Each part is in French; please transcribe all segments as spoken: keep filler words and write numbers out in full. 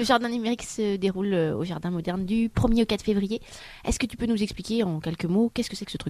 Le jardin numérique se déroule au Jardin Moderne du premier au quatre février. Est-ce que tu peux nous expliquer en quelques mots qu'est-ce que c'est que ce truc-là ?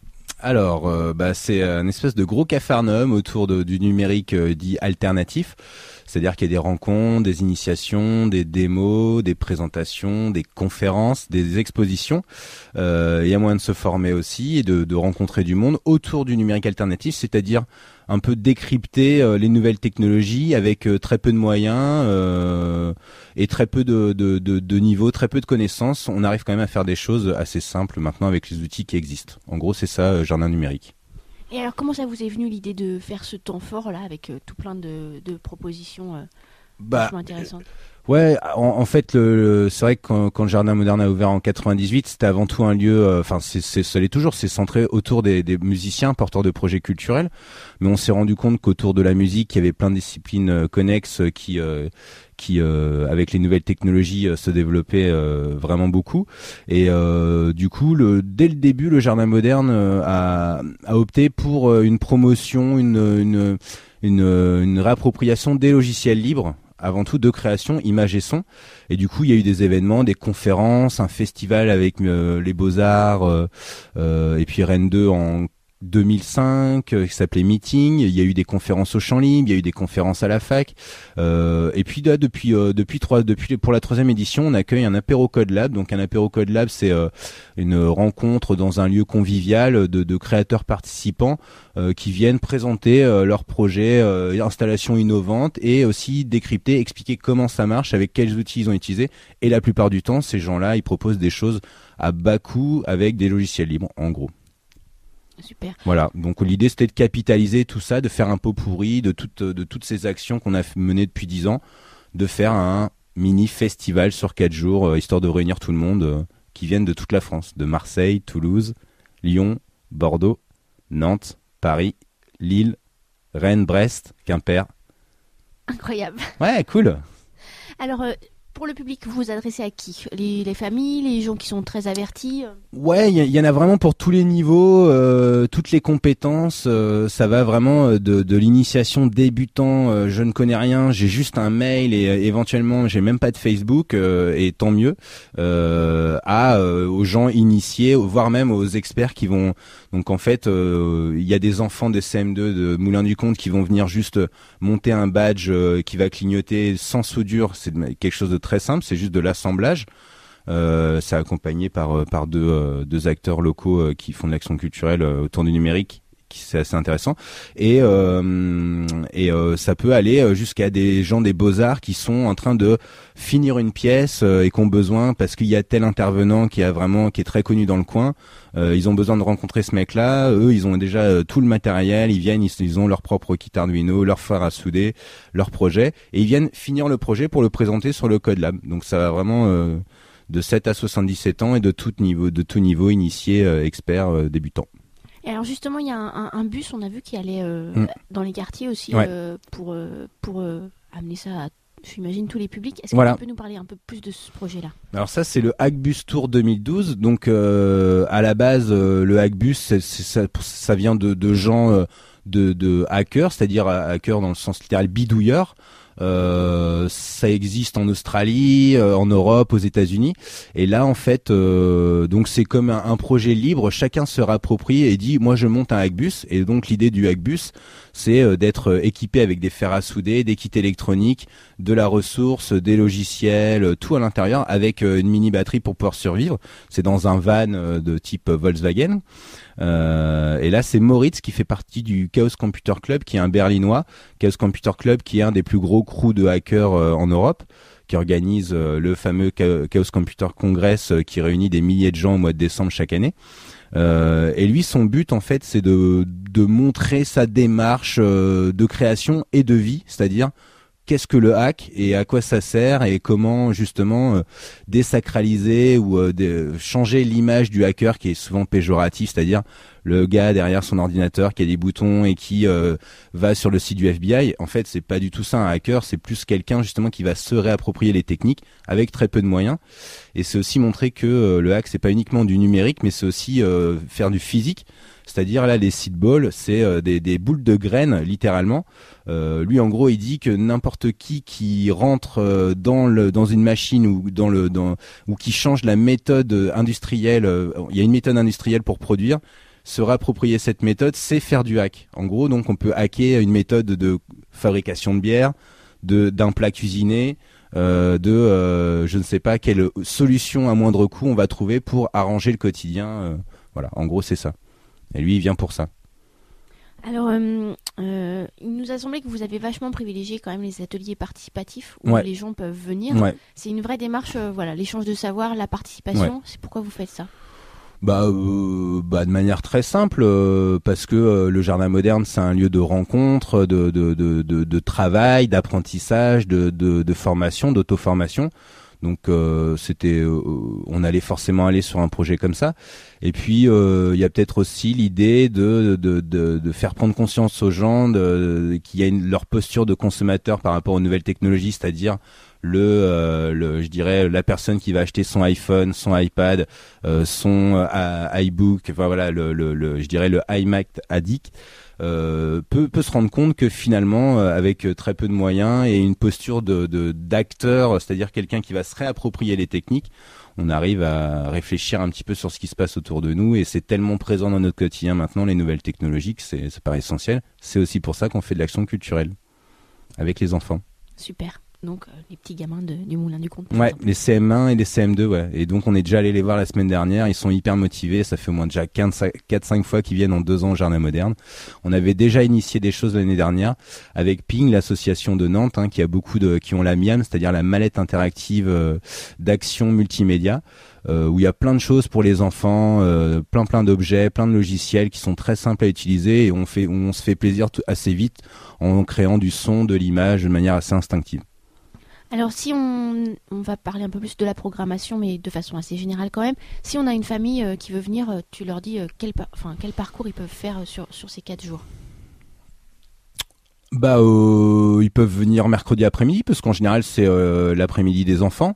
Alors, euh, bah, c'est un espèce de gros capharnaüm autour de, du numérique euh, dit alternatif. C'est-à-dire qu'il y a des rencontres, des initiations, des démos, des présentations, des conférences, des expositions. Euh, il y a moyen de se former aussi et de, de rencontrer du monde autour du numérique alternatif, c'est-à-dire un peu décrypter euh, les nouvelles technologies avec euh, très peu de moyens euh, et très peu de, de, de, de niveaux, très peu de connaissances. On arrive quand même à faire des choses assez simples maintenant avec les outils qui existent. En gros, c'est ça, euh, Jardin numérique. Et alors, comment ça vous est venu l'idée de faire ce temps fort là avec euh, tout plein de, de propositions euh, bah, vachement intéressantes ? Ouais, en, en fait, le, le, c'est vrai que quand, quand le Jardin Moderne a ouvert en quatre-vingt-dix-huit, c'était avant tout un lieu, enfin, euh, c'est, c'est, ça l'est toujours, c'est centré autour des, des musiciens porteurs de projets culturels. Mais on s'est rendu compte qu'autour de la musique, il y avait plein de disciplines euh, connexes qui, euh, qui, euh, avec les nouvelles technologies, euh, se développaient euh, vraiment beaucoup. Et euh, du coup, le, dès le début, le Jardin Moderne euh, a, a opté pour euh, une promotion, une, une, une, une réappropriation des logiciels libres. Avant tout de création, images et son. Et du coup, il y a eu des événements, des conférences, un festival avec euh, les Beaux-Arts, euh, euh, et puis Rennes deux en deux mille cinq, euh, qui s'appelait Meeting. Il y a eu des conférences au Champ Libre, il y a eu des conférences à la fac. Euh, et puis là, depuis euh, depuis trois, depuis pour la troisième édition, on accueille un apéro Code Lab. Donc un apéro Code Lab, c'est euh, une rencontre dans un lieu convivial de, de créateurs participants euh, qui viennent présenter euh, leurs projets, euh, installations innovantes et aussi décrypter, expliquer comment ça marche, avec quels outils ils ont utilisé. Et la plupart du temps, ces gens-là, ils proposent des choses à bas coût avec des logiciels libres, en gros. Super. Voilà, donc l'idée c'était de capitaliser tout ça, de faire un pot pourri de toutes, de toutes ces actions qu'on a menées depuis dix ans, de faire un mini festival sur quatre jours, euh, histoire de réunir tout le monde euh, qui viennent de toute la France, de Marseille, Toulouse, Lyon, Bordeaux, Nantes, Paris, Lille, Rennes, Brest, Quimper. Incroyable. Ouais, cool. Alors, euh, pour le public, vous vous adressez à qui ? les, les familles, les gens qui sont très avertis ? Ouais, il y, y en a vraiment pour tous les niveaux, euh, toutes les compétences. Euh, ça va vraiment de, de l'initiation débutant. Euh, je ne connais rien, j'ai juste un mail et euh, éventuellement j'ai même pas de Facebook euh, et tant mieux. Euh, à euh, aux gens initiés, voire même aux experts qui vont. Donc en fait, il euh, y a des enfants de C M deux de Moulin-du-Comte qui vont venir juste monter un badge euh, qui va clignoter sans soudure. C'est quelque chose de très simple, c'est juste de l'assemblage. Euh, c'est accompagné par par deux euh, deux acteurs locaux euh, qui font de l'action culturelle euh, autour du numérique, qui c'est assez intéressant. Et euh, et euh, ça peut aller jusqu'à des gens des Beaux-Arts qui sont en train de finir une pièce euh, et qui ont besoin, parce qu'il y a tel intervenant qui a vraiment qui est très connu dans le coin. Euh, ils ont besoin de rencontrer ce mec-là. Eux, ils ont déjà euh, tout le matériel. Ils viennent, ils, ils ont leur propre kit Arduino, leur fer à souder, leur projet, et ils viennent finir le projet pour le présenter sur le Code Lab. Donc ça va vraiment euh, de sept à soixante-dix-sept ans et de tout niveau, de tout niveau, initié, euh, expert, euh, débutant. Et alors justement, il y a un, un, un bus, on a vu, qui allait euh, mmh. dans les quartiers aussi ouais. euh, pour euh, pour euh, amener ça à, j'imagine, tous les publics. Est-ce que voilà. tu peux nous parler un peu plus de ce projet-là ? Alors ça, c'est le Hackbus Tour deux mille douze. Donc euh, à la base, euh, le Hackbus, c'est, c'est, ça, ça vient de, de gens euh, de, de hackers, c'est-à-dire hackers dans le sens littéral bidouilleurs. Euh, ça existe en Australie, euh, en Europe, aux États-Unis. Et là, en fait, euh, donc c'est comme un, un projet libre. Chacun se réapproprie et dit, moi, je monte un Hackbus. Et donc l'idée du Hackbus, c'est euh, d'être équipé avec des fers à souder, des kits électroniques, de la ressource, des logiciels, tout à l'intérieur, avec euh, une mini batterie pour pouvoir survivre. C'est dans un van euh, de type Volkswagen. Euh, et là, c'est Moritz qui fait partie du Chaos Computer Club, qui est un berlinois. Chaos Computer Club, qui est un des plus gros crews de hackers euh, en Europe, qui organise euh, le fameux Chaos Computer Congress, euh, qui réunit des milliers de gens au mois de décembre chaque année. Euh, et lui, son but, en fait, c'est de, de montrer sa démarche euh, de création et de vie, c'est-à-dire qu'est-ce que le hack et à quoi ça sert et comment justement euh, désacraliser ou euh, de, changer l'image du hacker qui est souvent péjoratif, c'est-à-dire le gars derrière son ordinateur qui a des boutons et qui euh, va sur le site du F B I. En fait, c'est pas du tout ça un hacker, c'est plus quelqu'un justement qui va se réapproprier les techniques avec très peu de moyens. Et c'est aussi montrer que euh, le hack, c'est pas uniquement du numérique, mais c'est aussi euh, faire du physique. C'est-à-dire là, les seedballs, c'est euh, des, des boules de graines, littéralement. Euh, lui, en gros, il dit que n'importe qui qui rentre euh, dans le dans une machine ou dans le dans ou qui change la méthode industrielle, euh, il y a une méthode industrielle pour produire. Se réapproprier cette méthode, c'est faire du hack. En gros, donc, on peut hacker une méthode de fabrication de bière, de d'un plat cuisiné, euh, de euh, je ne sais pas quelle solution à moindre coût on va trouver pour arranger le quotidien. Euh, voilà, en gros, c'est ça. Et lui, il vient pour ça. Alors, euh, euh, il nous a semblé que vous avez vachement privilégié quand même les ateliers participatifs où ouais. les gens peuvent venir. Ouais. C'est une vraie démarche, euh, voilà, l'échange de savoir, la participation. Ouais. C'est pourquoi vous faites ça? Bah, euh, bah de manière très simple, euh, parce que euh, le jardin moderne, c'est un lieu de rencontre, de de de de, de travail, d'apprentissage, de de, de formation, d'auto-formation. Donc euh, c'était, euh, on allait forcément aller sur un projet comme ça. Et puis il euh, y a peut-être aussi l'idée de de de, de faire prendre conscience aux gens de, de qu'il y a une, leur posture de consommateur par rapport aux nouvelles technologies, c'est-à-dire le, euh, le, je dirais la personne qui va acheter son iPhone, son iPad, euh, son euh, iBook, enfin voilà, le, le, le, je dirais le iMac addict. Euh, peut, peut se rendre compte que finalement, euh, avec très peu de moyens et une posture de, de d'acteur, c'est-à-dire quelqu'un qui va se réapproprier les techniques, on arrive à réfléchir un petit peu sur ce qui se passe autour de nous, et c'est tellement présent dans notre quotidien maintenant, les nouvelles technologies, que c'est, ça paraît essentiel. C'est aussi pour ça qu'on fait de l'action culturelle avec les enfants. Super. Donc euh, les petits gamins de, du Moulin du Comte. Ouais, exemple. Les C M un et les C M deux, ouais. Et donc on est déjà allé les voir la semaine dernière, ils sont hyper motivés, ça fait au moins déjà quatre cinq fois qu'ils viennent en deux ans au Jardin Moderne. On avait déjà initié des choses l'année dernière avec Ping, l'association de Nantes, hein, qui a beaucoup de, qui ont la MIAM, c'est-à-dire la mallette interactive euh, d'action multimédia, euh, où il y a plein de choses pour les enfants, euh, plein plein d'objets, plein de logiciels qui sont très simples à utiliser, et on fait, on se fait plaisir tout, assez vite en créant du son, de l'image de manière assez instinctive. Alors si on, on va parler un peu plus de la programmation, mais de façon assez générale quand même, si on a une famille euh, qui veut venir, euh, tu leur dis euh, quel, par- enfin, quel parcours ils peuvent faire euh, sur, sur ces quatre jours? Bah, euh, ils peuvent venir mercredi après-midi, parce qu'en général c'est euh, l'après-midi des enfants.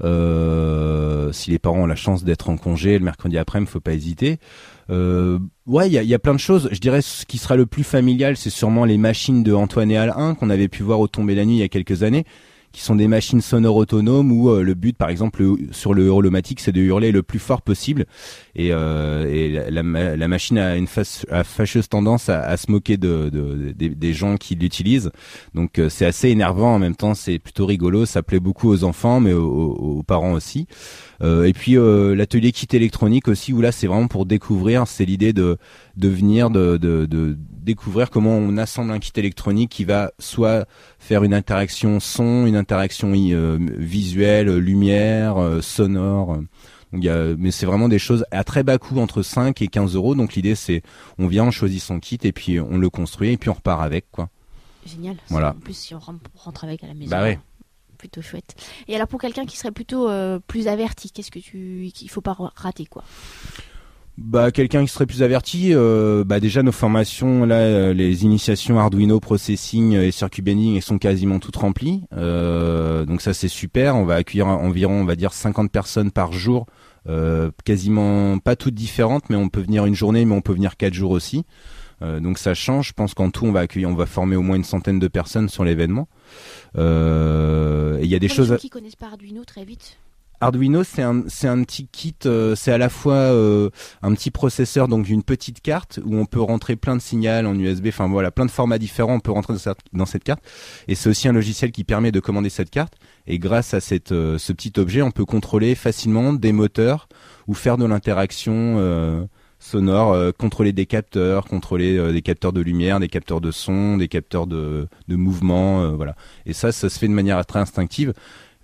Euh, si les parents ont la chance d'être en congé le mercredi après-midi, faut pas hésiter. Euh, ouais, il y a, y a plein de choses. Je dirais ce qui sera le plus familial, c'est sûrement les machines de Antoine et Alain qu'on avait pu voir au Tomber la nuit il y a quelques années, qui sont des machines sonores autonomes où euh, le but, par exemple, le, sur le hurlomatique, c'est de hurler le plus fort possible. Et, euh, et la, la, la machine a une face, a fâcheuse tendance à, à se moquer de, de, de, des gens qui l'utilisent. Donc euh, c'est assez énervant, en même temps c'est plutôt rigolo. Ça plaît beaucoup aux enfants, mais aux, aux parents aussi. Euh, et puis euh, l'atelier kit électronique aussi, où là c'est vraiment pour découvrir. C'est l'idée de, de venir de, de, de découvrir comment on assemble un kit électronique qui va soit faire une interaction son, une interaction euh, visuelle, lumière, euh, sonore. Donc, y a, mais c'est vraiment des choses à très bas coût, entre cinq et quinze euros. Donc l'idée c'est, on vient, on choisit son kit et puis on le construit et puis on repart avec, quoi. Génial. Voilà. En plus si on rentre avec à la maison. Bah ouais. Plutôt chouette. Et alors pour quelqu'un qui serait plutôt euh, plus averti, qu'est-ce que tu, qu'il faut pas rater, quoi? Bah, quelqu'un qui serait plus averti, euh, bah déjà nos formations là, euh, les initiations Arduino, processing et circuit bending, elles sont quasiment toutes remplies. Euh, donc ça c'est super. On va accueillir environ, on va dire cinquante personnes par jour, euh, quasiment pas toutes différentes, mais on peut venir une journée, mais on peut venir quatre jours aussi. Euh, donc ça change. Je pense qu'en tout on va accueillir, on va former au moins une centaine de personnes sur l'événement. Euh, et il y a des Pour choses. Les gens qui connaissent pas Arduino, très vite. Arduino, c'est un, c'est un petit kit, euh, c'est à la fois euh, un petit processeur, donc une petite carte où on peut rentrer plein de signaux en U S B, enfin voilà, plein de formats différents, on peut rentrer dans cette, dans cette carte. Et c'est aussi un logiciel qui permet de commander cette carte. Et grâce à cette, euh, ce petit objet, on peut contrôler facilement des moteurs ou faire de l'interaction euh, sonore, euh, contrôler des capteurs, contrôler euh, des capteurs de lumière, des capteurs de son, des capteurs de, de mouvement, euh, voilà. Et ça, ça se fait de manière très instinctive.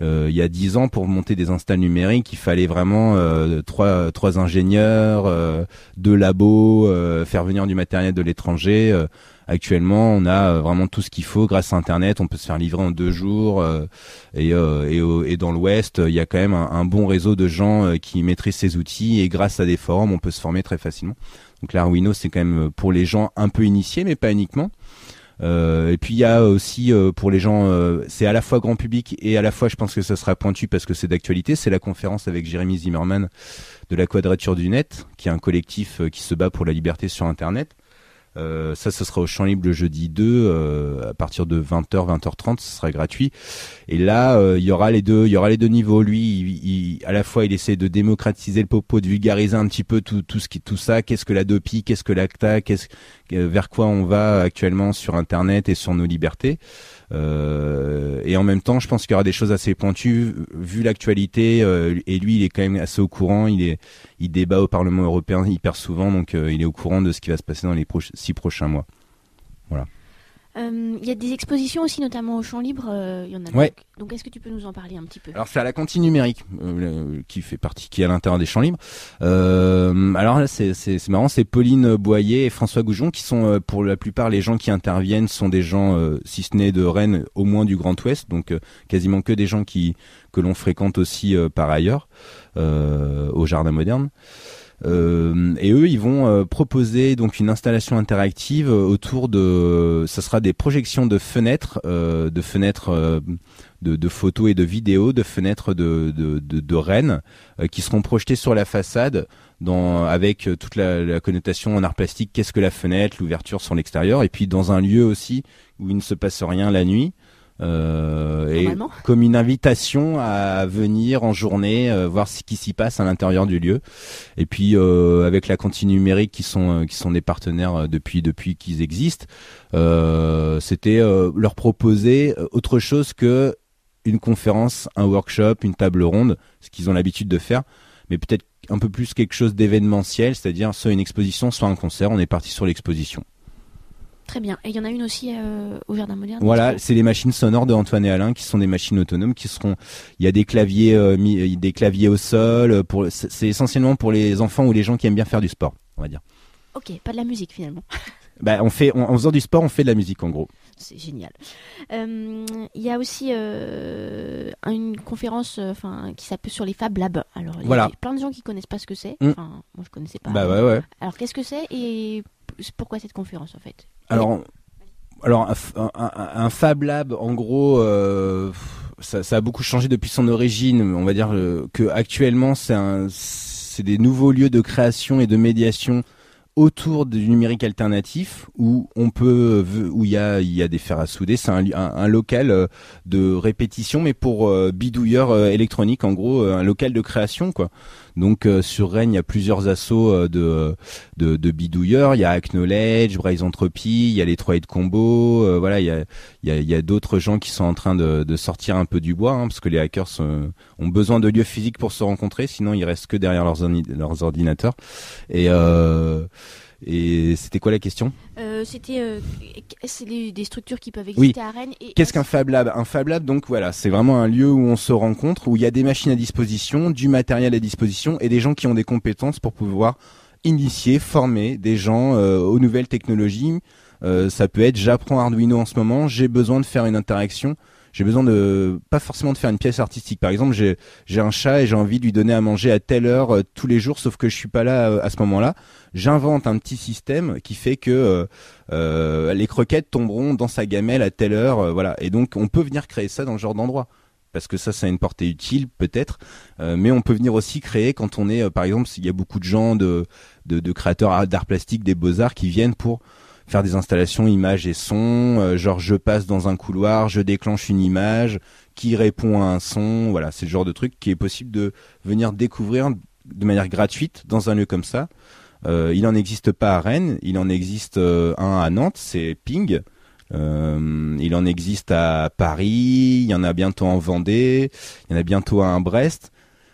Euh, il y a dix ans, pour monter des installs numériques, il fallait vraiment euh, trois, trois ingénieurs, euh, deux labos, euh, faire venir du matériel de l'étranger. Euh, actuellement, on a vraiment tout ce qu'il faut grâce à Internet. On peut se faire livrer en deux jours. Euh, et, euh, et, au, et dans l'Ouest, il y a quand même un, un bon réseau de gens euh, qui maîtrisent ces outils. Et grâce à des forums, on peut se former très facilement. Donc l'Arduino, c'est quand même pour les gens un peu initiés, mais pas uniquement. Euh, et puis il y a aussi euh, pour les gens, euh, c'est à la fois grand public et à la fois je pense que ça sera pointu parce que c'est d'actualité, c'est la conférence avec Jérémy Zimmerman de la Quadrature du Net, qui est un collectif euh, qui se bat pour la liberté sur Internet. Euh, ça, ce sera au Champ Libre le jeudi deux, euh, à partir de vingt heures, vingt heures trente, ce sera gratuit. Et là, euh, il y aura les deux, il y aura les deux niveaux. Lui, il, il, à la fois, il essaie de démocratiser le popo, de vulgariser un petit peu tout, tout ce qui, tout ça. Qu'est-ce que l'Adopi, qu'est-ce que l'Acta, qu'est-ce, vers quoi on va actuellement sur Internet et sur nos libertés. Euh, et en même temps, je pense qu'il y aura des choses assez pointues vu l'actualité. Euh, et lui, il est quand même assez au courant. Il est, il débat au Parlement européen hyper souvent, donc euh, il est au courant de ce qui va se passer dans les proches, six prochains mois. Voilà. Il euh, y a des expositions aussi, notamment au Champ Libre. Il euh, y en a. Ouais. Donc, donc, est-ce que tu peux nous en parler un petit peu ? Alors, c'est à la cantine numérique euh, qui fait partie, qui est à l'intérieur des Champs Libres. Euh, alors là, c'est, c'est, c'est marrant, c'est Pauline Boyer et François Goujon qui sont, euh, pour la plupart, les gens qui interviennent sont des gens, euh, si ce n'est de Rennes, au moins du Grand Ouest, donc euh, quasiment que des gens qui que l'on fréquente aussi euh, par ailleurs euh, au Jardin Moderne. Euh, et eux, ils vont euh, proposer donc une installation interactive autour de, ça sera des projections de fenêtres, euh, de fenêtres euh, de, de photos et de vidéos, de fenêtres de, de, de, de Rennes, euh, qui seront projetées sur la façade, dans, avec toute la, la connotation en art plastique. Qu'est-ce que la fenêtre, l'ouverture sur l'extérieur, et puis dans un lieu aussi où il ne se passe rien la nuit. Euh, et comme une invitation à venir en journée euh, voir ce qui s'y passe à l'intérieur du lieu. Et puis euh, avec la cantine numérique qui sont euh, qui sont des partenaires depuis depuis qu'ils existent, euh, c'était euh, leur proposer autre chose que une conférence, un workshop, une table ronde, ce qu'ils ont l'habitude de faire, mais peut-être un peu plus quelque chose d'événementiel, c'est-à-dire soit une exposition, soit un concert. On est parti sur l'exposition. Très bien. Et il y en a une aussi euh, au Jardin Moderne. Voilà, c'est les machines sonores de Antoine et Alain qui sont des machines autonomes qui seront. Il y a des claviers, euh, mis, des claviers au sol. Pour, c'est essentiellement pour les enfants ou les gens qui aiment bien faire du sport, on va dire. Ok, pas de la musique finalement. Bah, on fait, on, en faisant du sport, on fait de la musique en gros. C'est génial. Il euh, y a aussi euh, une conférence, enfin, euh, qui s'appelle sur les Fab Labs. Alors, il voilà. y a plein de gens qui connaissent pas ce que c'est. Enfin, mmh. moi je connaissais pas. Bah ouais, ouais. Alors, qu'est-ce que c'est et pourquoi cette conférence en fait ? Alors, alors un, un, un Fab Lab, en gros, euh, ça, ça a beaucoup changé depuis son origine. On va dire euh, que actuellement, c'est un, c'est des nouveaux lieux de création et de médiation autour du numérique alternatif où on peut, où il y a, il y a des fers à souder. C'est un, un, un local de répétition, mais pour euh, bidouilleurs euh, électroniques, en gros, un local de création, quoi. Donc euh, sur Rennes, il y a plusieurs assos euh, de, de de bidouilleurs. Il y a Acknowledge, Braze Entropy, il y a les trois de Combo. Euh, voilà, il y a il y a, il y a d'autres gens qui sont en train de, de sortir un peu du bois, hein, parce que les hackers euh, ont besoin de lieux physiques pour se rencontrer, sinon ils restent que derrière leurs, leurs ordinateurs. Et euh, Et c'était quoi la question ? euh, C'était euh, c'est des, des structures qui peuvent exister oui. à Rennes. Et Qu'est-ce qu'un Fab Lab ? Un Fab Lab, donc voilà, c'est vraiment un lieu où on se rencontre, où il y a des machines à disposition, du matériel à disposition et des gens qui ont des compétences pour pouvoir initier, former des gens euh, aux nouvelles technologies. Euh, ça peut être j'apprends Arduino en ce moment, j'ai besoin de faire une interaction. J'ai besoin de, pas forcément de faire une pièce artistique. Par exemple, j'ai, j'ai un chat et j'ai envie de lui donner à manger à telle heure euh, tous les jours, sauf que je suis pas là euh, à ce moment-là. J'invente un petit système qui fait que euh, euh, les croquettes tomberont dans sa gamelle à telle heure, euh, voilà. Et donc, on peut venir créer ça dans ce genre d'endroit. Parce que ça, ça a une portée utile, peut-être. Euh, mais on peut venir aussi créer quand on est, euh, par exemple, s'il y a beaucoup de gens de, de, de créateurs d'art plastique, des beaux-arts qui viennent pour faire des installations images et sons, euh, genre je passe dans un couloir, je déclenche une image qui répond à un son, voilà, c'est le genre de truc qui est possible de venir découvrir de manière gratuite dans un lieu comme ça. Euh, il n'en existe pas à Rennes, il en existe euh, un à Nantes, c'est Ping. Euh, il en existe à Paris, il y en a bientôt en Vendée, il y en a bientôt à un Brest.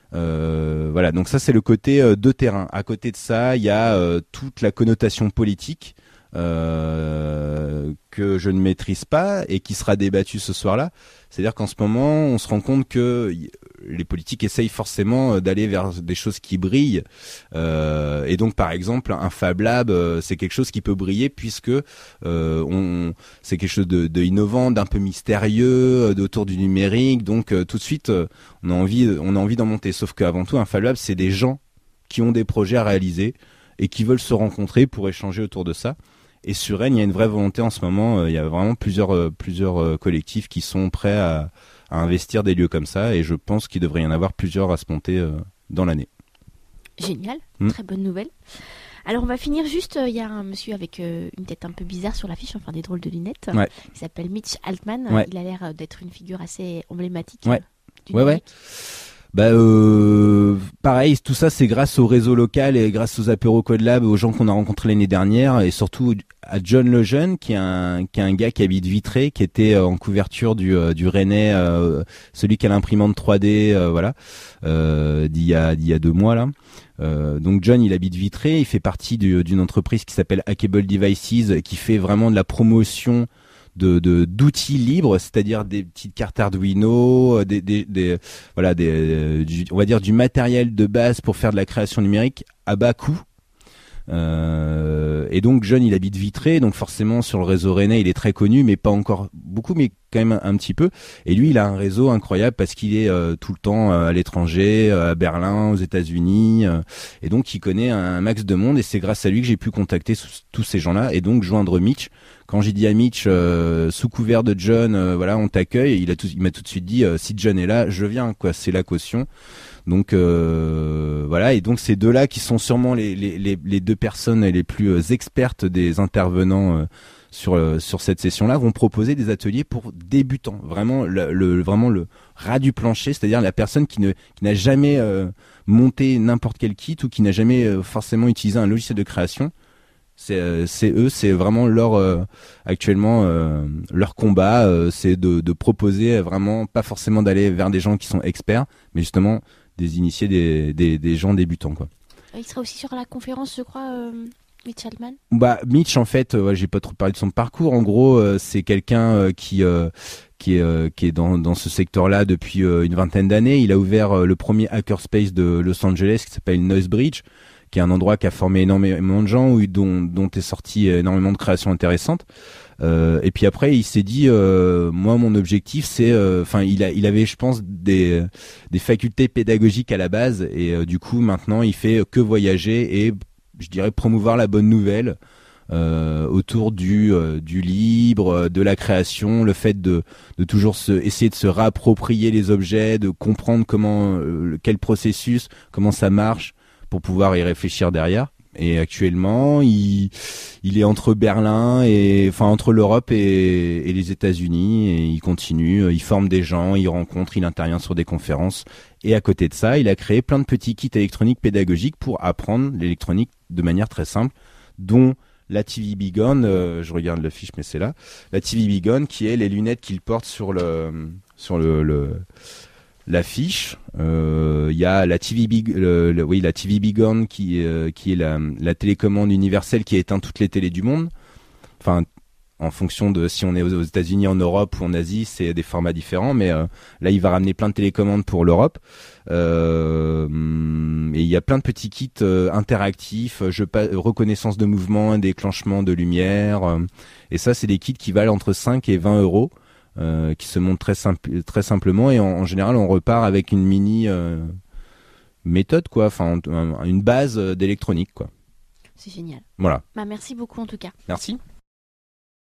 Euh, voilà, donc ça c'est le côté euh, de terrain. À côté de ça, il y a euh, toute la connotation politique. euh, que je ne maîtrise pas et qui sera débattu ce soir-là. C'est-à-dire qu'en ce moment, on se rend compte que les politiques essayent forcément d'aller vers des choses qui brillent. Euh, et donc, par exemple, un Fab Lab, euh, c'est quelque chose qui peut briller puisque euh, on, c'est quelque chose de, de innovant, d'un peu mystérieux, d'autour du numérique. Donc, euh, tout de suite, euh, on a envie, on a envie d'en monter. Sauf qu'avant tout, un Fab Lab, c'est des gens qui ont des projets à réaliser et qui veulent se rencontrer pour échanger autour de ça. Et sur Rennes, il y a une vraie volonté en ce moment. Il y a vraiment plusieurs, euh, plusieurs collectifs qui sont prêts à, à investir des lieux comme ça. Et je pense qu'il devrait y en avoir plusieurs à se monter euh, dans l'année. Génial, mmh. Très bonne nouvelle. Alors on va finir juste, il euh, y a un monsieur avec euh, une tête un peu bizarre sur l'affiche, enfin des drôles de lunettes. Ouais. Il s'appelle Mitch Altman. Ouais. Il a l'air d'être une figure assez emblématique. Ouais, du ouais, ouais. Bah euh, pareil, tout ça c'est grâce au réseau local et grâce aux apéros Code Lab, aux gens qu'on a rencontrés l'année dernière et surtout à John Lejeune qui est un qui est un gars qui habite Vitré, qui était en couverture du euh, du Rennais, euh, celui qui a l'imprimante trois D, euh, voilà, euh, d'il y a d'il y a deux mois là. Euh, donc John, il habite Vitré, il fait partie du, d'une entreprise qui s'appelle Hackable Devices, qui fait vraiment de la promotion De, de d'outils libres, c'est-à-dire des petites cartes Arduino, des, des, des voilà, des, du, on va dire du matériel de base pour faire de la création numérique à bas coût. Euh, et donc John, il habite Vitré, donc forcément sur le réseau rennais, il est très connu, mais pas encore beaucoup, mais quand même un, un petit peu. Et lui, il a un réseau incroyable parce qu'il est euh, tout le temps euh, à l'étranger, euh, à Berlin, aux États-Unis, euh, et donc il connaît un, un max de monde. Et c'est grâce à lui que j'ai pu contacter sous, tous ces gens-là et donc joindre Mitch. Quand j'ai dit à Mitch, euh, sous couvert de John, euh, voilà, on t'accueille, il a tout, il m'a tout de suite dit, euh, si John est là, je viens, quoi, c'est la caution. Donc euh, voilà, et donc ces deux-là qui sont sûrement les, les, les, les deux personnes les plus expertes des intervenants euh, sur euh, sur cette session-là vont proposer des ateliers pour débutants, vraiment le, le vraiment le ras du plancher, c'est-à-dire la personne qui ne qui n'a jamais euh, monté n'importe quel kit ou qui n'a jamais euh, forcément utilisé un logiciel de création. C'est, euh, c'est eux, c'est vraiment leur euh, actuellement euh, leur combat, euh, c'est de, de proposer vraiment pas forcément d'aller vers des gens qui sont experts, mais justement des initiés, des, des, des gens débutants, quoi. Il sera aussi sur la conférence, je crois, euh, Mitch Altman. Bah Mitch, en fait, euh, j'ai pas trop parlé de son parcours. En gros, euh, c'est quelqu'un euh, qui euh, qui est euh, qui est dans dans ce secteur-là depuis euh, une vingtaine d'années. Il a ouvert euh, le premier hackerspace de Los Angeles qui s'appelle Noisebridge, qui est un endroit qui a formé énormément de gens, où, dont, dont est sorti énormément de créations intéressantes. Euh, et puis après, il s'est dit, euh, moi, mon objectif, c'est, enfin, euh, il a, il avait, je pense, des, des facultés pédagogiques à la base, et euh, du coup, maintenant, il fait que voyager et, je dirais, promouvoir la bonne nouvelle euh, autour du, euh, du libre, de la création, le fait de, de toujours se, essayer de se réapproprier les objets, de comprendre comment, euh, quel processus, comment ça marche, pour pouvoir y réfléchir derrière. Et actuellement, il, il est entre Berlin et, enfin, entre l'Europe et, et les États-Unis, et il continue, il forme des gens, il rencontre, il intervient sur des conférences. Et à côté de ça, il a créé plein de petits kits électroniques pédagogiques pour apprendre l'électronique de manière très simple, dont la T V Bigon, euh, je regarde le fiche, mais c'est là, la T V Bigon, qui est les lunettes qu'il porte sur le, sur le, le l'affiche. Il euh, y a la T V Big, le, le, oui, la T V Bigon qui, euh, qui est la, la télécommande universelle qui a éteint toutes les télés du monde. Enfin, en fonction de si on est aux États-Unis, en Europe ou en Asie, c'est des formats différents. Mais euh, là, il va ramener plein de télécommandes pour l'Europe. Euh, et il y a plein de petits kits euh, interactifs, je, reconnaissance de mouvement, déclenchement de lumière. Euh, et ça, c'est des kits qui valent entre cinq et vingt euros. Euh, qui se montent très, simple, très simplement, et en, en général on repart avec une mini euh, méthode, quoi, enfin une base d'électronique, quoi. C'est génial. Voilà. Bah, merci beaucoup en tout cas. Merci.